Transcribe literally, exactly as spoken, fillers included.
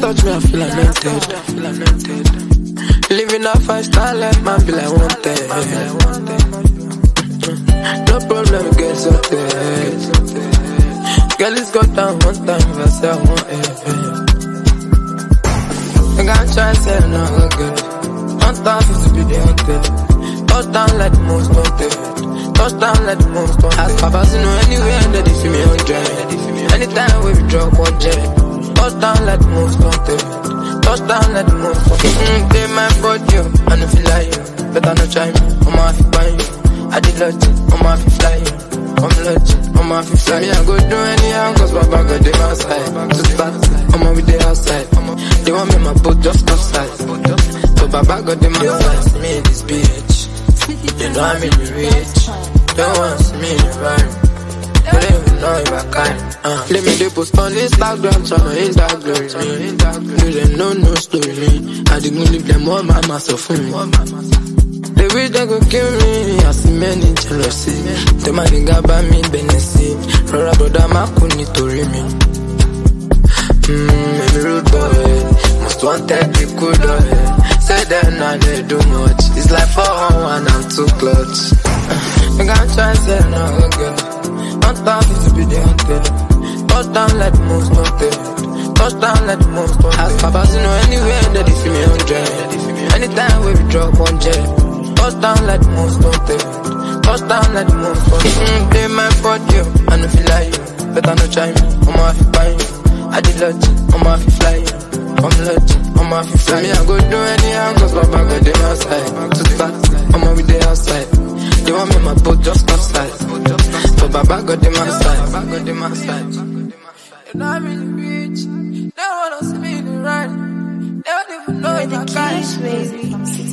touch me, I feel anointed. Living a five star life, man, be like wanted. No problem, get sorted. Girl, it's got down one time, I say I want it. I gotta try to say no good. One thousand to be the hunted. Touchdown like the most wanted. Touchdown like the most wanted. Ask Papa, you know anywhere that they see me hundred. Anytime we drop one jet. Touchdown like the most wanted. Touchdown like the most wanted. Mm, they might bought you, I don't feel like you. Better not try me, I'm off you buy you. I did lot you, I'm off you fly you. I'm legend, I'm off you fly me. I go do anyhow, cause my bag got them outside. To start, I'm on with the outside. They want me my boat just outside. So Baba got them outside. Me in this bitch, you know I'm in the rich. Don't want to see me in the rhyme. They don't even know if I can. Uh. Let me they post on Instagram, so no Instagram me. Do them know no story me. I didn't leave them all my myself for me. They wish they could kill me. I see many jealousy. They might think about me, benefit. Rora brother, my kuni to me. Mmm, maybe rude boy. Most wanted, be good boy. Say that now they do much. It's like four on one, I'm too clutch. I gotta try to say no good. One thousand to be the hunted. Touchdown like the most wanted. Touchdown like the most wanted. Ask Papa, you know anywhere that they see me hundred. Anytime we drop one jet. Touchdown like the most wanted. Touchdown like the most wanted. Mm, they might fuck you, I don't feel like you. Better not try me, I'm off you buy you. I did lot you, I'm off you fly you. I'm legend, I'm off you fly me. I go do anyhow, cause my bag got them outside. To start, I'm on with the outside. They want me my boat just outside. So Baba got them outside. Baba got them outside. You know I'm in the beach. They wanna see me in the ride. They don't even know if I can.